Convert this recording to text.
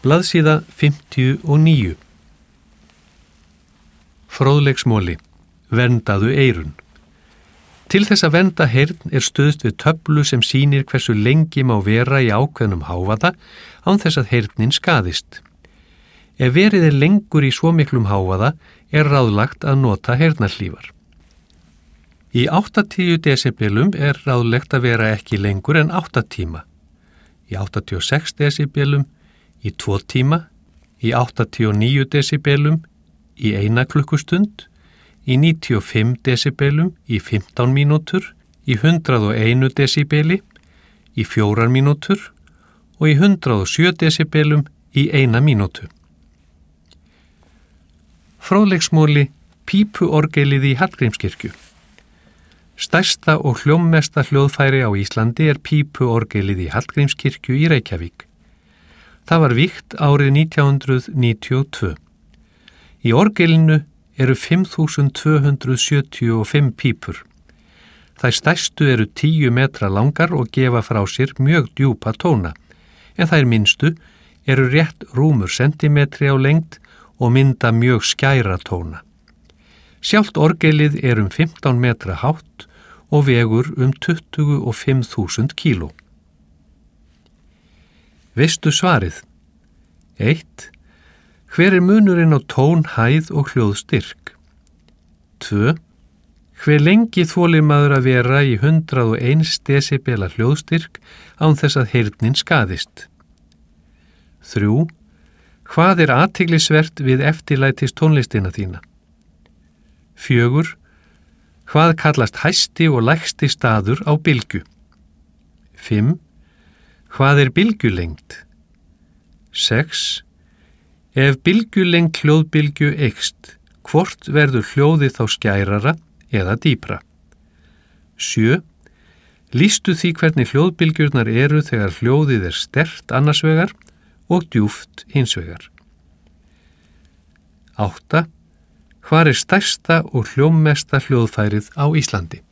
Blaðsíða 59. Fróðleiksmoli. Verndaðu eyrun. Til þess að vernda heyrn stuðst við töflu sem sýnir hversu lengi má vera í ákveðnum hávaða án þess að heyrnin skaðist. Ef verið lengur í svo miklum hávaða ráðlagt að nota heyrnarhlífar. Í 80 desibelum ráðlegt að vera ekki lengur en 8 tíma. Í 86 desibelum í 2 tíma, í 89 desibelum í 1 klukkustund, í 95 desibelum í 15 mínútur, í 101 desibeli í 4 mínútur og í 107 desibelum í 1 mínútu. Fróðleiksmoli. Pípuorgelið í Hallgrímskirkju. Stærsta og hljómmesta hljóðfæri á Íslandi pípuorgelið í Hallgrímskirkju í Reykjavík. Það var vígt árið 1992. Í orgelinu 5275 pípur. Þær stærstu 10 metra langar og gefa frá sér mjög djúpa tóna, en þær minnstu rétt rúmur sentimetri á lengd og mynda mjög skæra tóna. Sjálft orgelið 15 metra hátt og vegur 25.000 kíló. Veistu svarið? 1. Hver munurinn á tónhæð og hljóðstyrk? 2. Hve lengi þolir maður að vera í 101 desibela hljóðstyrk án þess að heyrnin skaðist? 3. Hvað athyglisvert við eftirlætis tónlistina þína? 4. Hvað kallast hæsti og lægsti staður á bylgju? 5. Hvað bylgjulengd? 6. Ef bylgjulengd hljóðbylgju eykst, hvort verður hljóðið þá skærara eða dýpra? 7. Lýstu því hvernig hljóðbylgjurnar þegar hljóðið sterkt annars vegar og djúpt hins vegar. 8. Hvar stærsta og hljómmesta hljóðfærið á Íslandi?